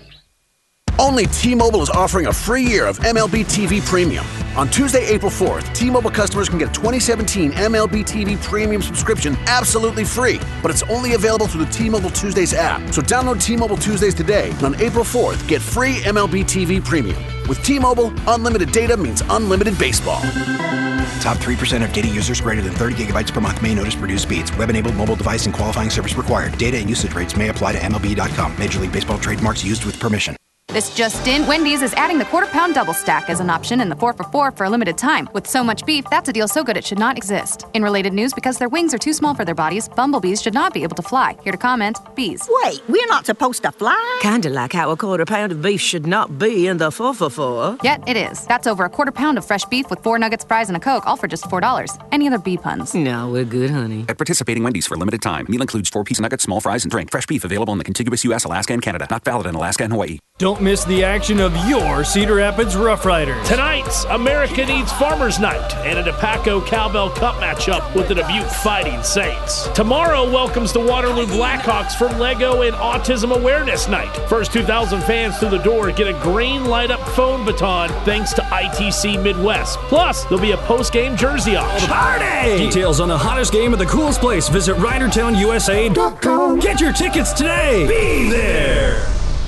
Only T-Mobile is offering a free year of MLB TV Premium. On Tuesday, April 4th, T-Mobile customers can get a 2017 MLB TV Premium subscription absolutely free. But it's only available through the T-Mobile Tuesdays app. So download T-Mobile Tuesdays today, and on April 4th, get free MLB TV Premium. With T-Mobile, unlimited data means unlimited baseball. Top 3% of data users greater than 30 gigabytes per month may notice reduced speeds. Web-enabled mobile device and qualifying service required. Data and usage rates may apply to MLB.com. Major League Baseball trademarks used with permission. This just in, Wendy's is adding the quarter-pound double stack as an option in the 4 for $4 for a limited time. With so much beef, that's a deal so good it should not exist. In related news, because their wings are too small for their bodies, bumblebees should not be able to fly. Here to comment, bees. Wait, we're not supposed to fly? Kinda like how a quarter pound of beef should not be in the 4 for $4. Yet it is. That's over a quarter pound of fresh beef with 4 nuggets, fries, and a Coke, all for just $4. Any other bee puns? No, we're good, honey. At participating Wendy's for a limited time. Meal includes 4-piece nuggets, small fries, and drink. Fresh beef available in the contiguous U.S., Alaska, and Canada. Not valid in Alaska and Hawaii. Don't miss the action of your Cedar Rapids Rough Riders. Tonight's America Needs Farmers Night and a DePaco Cowbell Cup matchup with the Dubuque Fighting Saints. Tomorrow welcomes the Waterloo Blackhawks for Lego and Autism Awareness Night. First 2,000 fans through the door get a green light-up phone baton thanks to ITC Midwest. Plus, there'll be a post-game jersey auction. Party! Details on the hottest game at the coolest place. Visit RidertownUSA.com. Get your tickets today. Be there.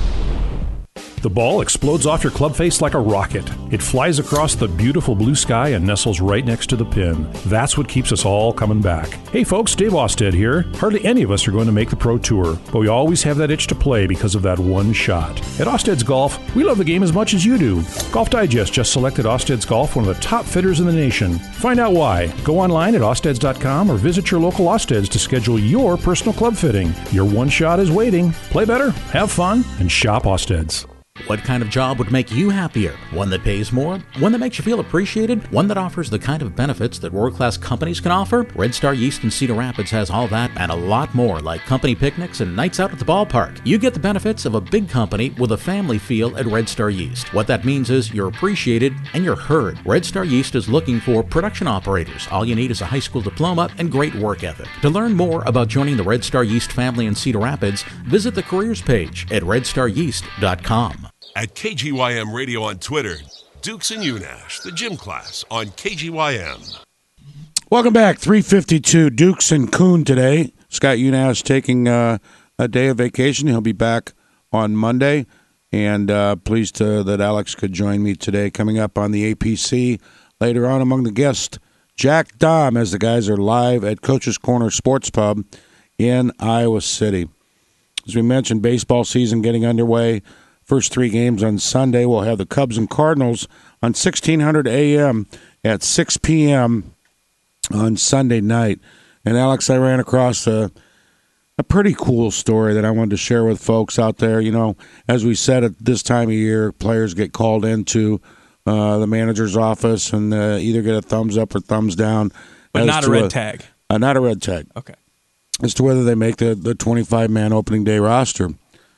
The ball explodes off your club face like a rocket. It flies across the beautiful blue sky and nestles right next to the pin. That's what keeps us all coming back. Hey folks, Dave Austed here. Hardly any of us are going to make the Pro Tour, but we always have that itch to play because of that one shot. At Austed's Golf, we love the game as much as you do. Golf Digest just selected Austed's Golf one of the top fitters in the nation. Find out why. Go online at Austeds.com or visit your local Austeds to schedule your personal club fitting. Your one shot is waiting. Play better, have fun, and shop Austeds. What kind of job would make you happier? One that pays more? One that makes you feel appreciated? One that offers the kind of benefits that world-class companies can offer? Red Star Yeast in Cedar Rapids has all that and a lot more, like company picnics and nights out at the ballpark. You get the benefits of a big company with a family feel at Red Star Yeast. What that means is you're appreciated and you're heard. Red Star Yeast is looking for production operators. All you need is a high school diploma and great work ethic. To learn more about joining the Red Star Yeast family in Cedar Rapids, visit the careers page at redstaryeast.com. At KGYM Radio on Twitter, Dukes and Unash, the Gym Class on KGYM. Welcome back. 3:52, Dukes and Kuhn today. Scott Unash taking a day of vacation. He'll be back on Monday. And pleased that Alex could join me today. Coming up on the APC later on among the guests, Jack Dahm, as the guys are live at Coach's Corner Sports Pub in Iowa City. As we mentioned, baseball season getting underway. First 3 games on Sunday. We'll have the Cubs and Cardinals on 1600 a.m. at 6 p.m. on Sunday night. And, Alex, I ran across a pretty cool story that I wanted to share with folks out there. You know, as we said, at this time of year, players get called into the manager's office and either get a thumbs up or thumbs down. But not a red tag. Not a red tag. Okay. As to whether they make the 25-man opening day roster.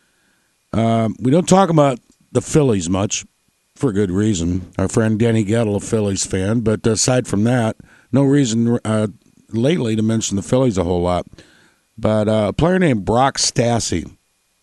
We don't talk about the Phillies much, for good reason. Our friend Denny Gettle, a Phillies fan. But aside from that, no reason lately to mention the Phillies a whole lot. But a player named Brock Stassi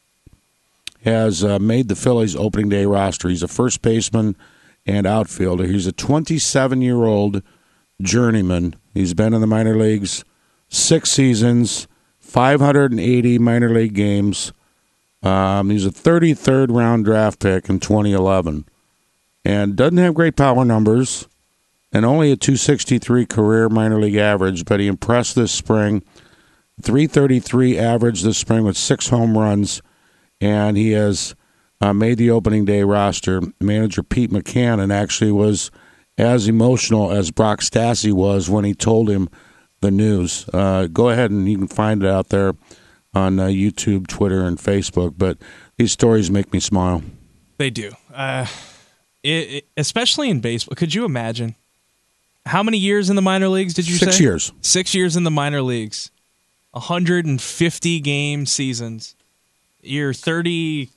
has made the Phillies opening day roster. He's a first baseman and outfielder. He's a 27-year-old journeyman. He's been in the minor leagues 6 seasons, 580 minor league games. He's a 33rd round draft pick in 2011 and doesn't have great power numbers and only a 263 career minor league average, but he impressed this spring. 333 average this spring with 6 home runs, and he has made the opening day roster. Manager Pete McCannon actually was as emotional as Brock Stassi was when he told him the news. Go ahead and you can find it out there on YouTube, Twitter, and Facebook. But these stories make me smile. They do. Especially in baseball. Could you imagine? How many years in the minor leagues did you say? 6 years. 6 years in the minor leagues. 150 game seasons. You're 33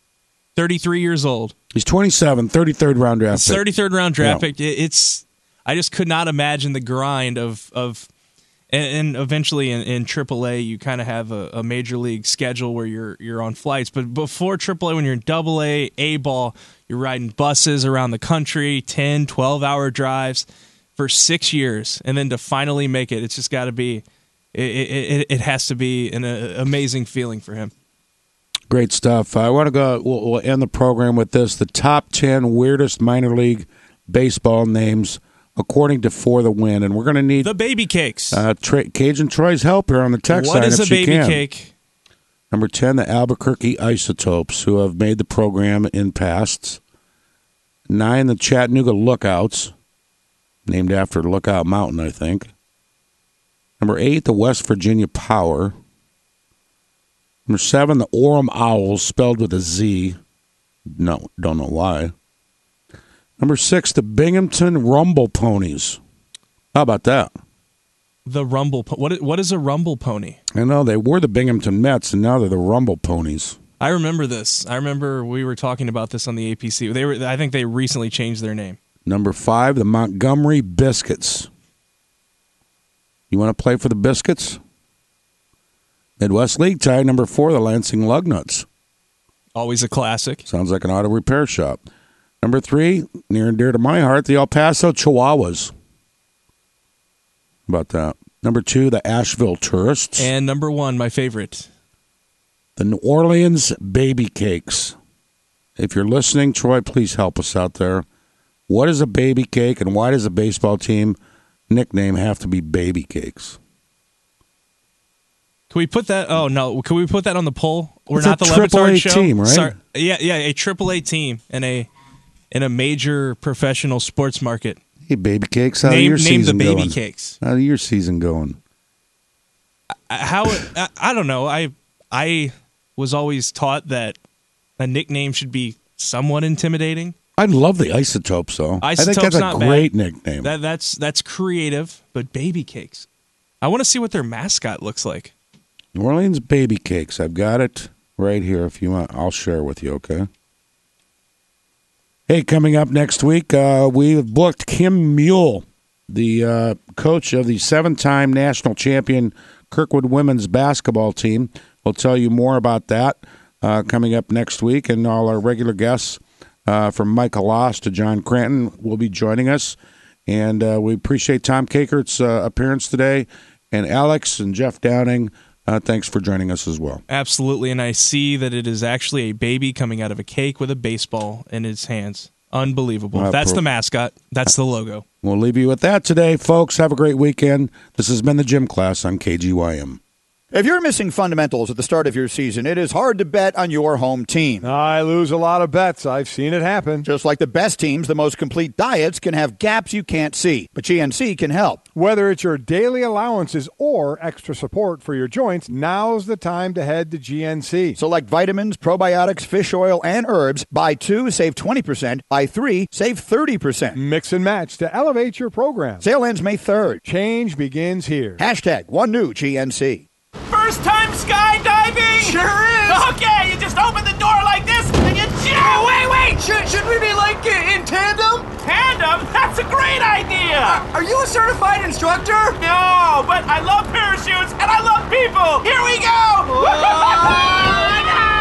years old. He's 27, 33rd round draft pick. 33rd round draft pick. I just could not imagine the grind of and eventually in AAA you kind of have a major league schedule where you're on flights. But before AAA, when you're in AA, A-ball, you're riding buses around the country, 10, 12-hour drives for 6 years, and then to finally make it, it's just got to be. It has to be an amazing feeling for him. Great stuff. I want to go. We'll end the program with this: the top 10 weirdest minor league baseball names according to For the Win, and we're going to need the baby cakes. Cajun Troy's help here on the text line. What is a baby cake? Number 10, the Albuquerque Isotopes, who have made the program in pasts. 9, the Chattanooga Lookouts, named after Lookout Mountain, I think. Number 8, the West Virginia Power. Number 7, the Orem Owls, spelled with a Z. No, don't know why. Number 6, the Binghamton Rumble Ponies. How about that? The Rumble. What is a Rumble Pony? I know they were the Binghamton Mets, and now they're the Rumble Ponies. I remember this. I remember we were talking about this on the APC. I think they recently changed their name. Number 5, the Montgomery Biscuits. You want to play for the Biscuits? Midwest League tie, number 4, the Lansing Lugnuts. Always a classic. Sounds like an auto repair shop. Number 3, near and dear to my heart, the El Paso Chihuahuas. How about that? Number 2, the Asheville Tourists. And number 1, my favorite, the New Orleans Baby Cakes. If you're listening, Troy, please help us out there. What is a baby cake, and why does a baseball team nickname have to be Baby Cakes? Can we put that? Oh no! Can we put that on the poll? We're It's not a the Levitard show team, right? Sorry. Yeah, a AAA team in a major professional sports market. Hey, Baby Cakes, how's your season the Baby going? Cakes. How's your season going? I don't know. I was always taught that a nickname should be somewhat intimidating. I love the Isotopes, though. I think that's a great nickname. That's creative, but Baby Cakes. I want to see what their mascot looks like. New Orleans Baby Cakes. I've got it right here. If you want, I'll share with you, okay? Hey, coming up next week, we've booked Kim Mule, the coach of the 7-time national champion Kirkwood women's basketball team. We'll tell you more about that coming up next week, and all our regular guests from Michael Loss to John Cranton will be joining us. And we appreciate Tom Kakert's appearance today, and Alex and Jeff Downing. Thanks for joining us as well. Absolutely, and I see that it is actually a baby coming out of a cake with a baseball in his hands. Unbelievable. That's the mascot. That's the logo. We'll leave you with that today, folks. Have a great weekend. This has been the Gym Class on KGYM. If you're missing fundamentals at the start of your season, it is hard to bet on your home team. I lose a lot of bets. I've seen it happen. Just like the best teams, the most complete diets can have gaps you can't see, but GNC can help. Whether it's your daily allowances or extra support for your joints, now's the time to head to GNC. Select vitamins, probiotics, fish oil, and herbs. Buy 2, save 20%. Buy 3, save 30%. Mix and match to elevate your program. Sale ends May 3rd. Change begins here. #OneNewGNC. First time skydiving? Sure is. Okay, you just open the door like this and you jump. Oh, wait. Should we be like in tandem? Tandem? That's a great idea. Are you a certified instructor? No, but I love parachutes and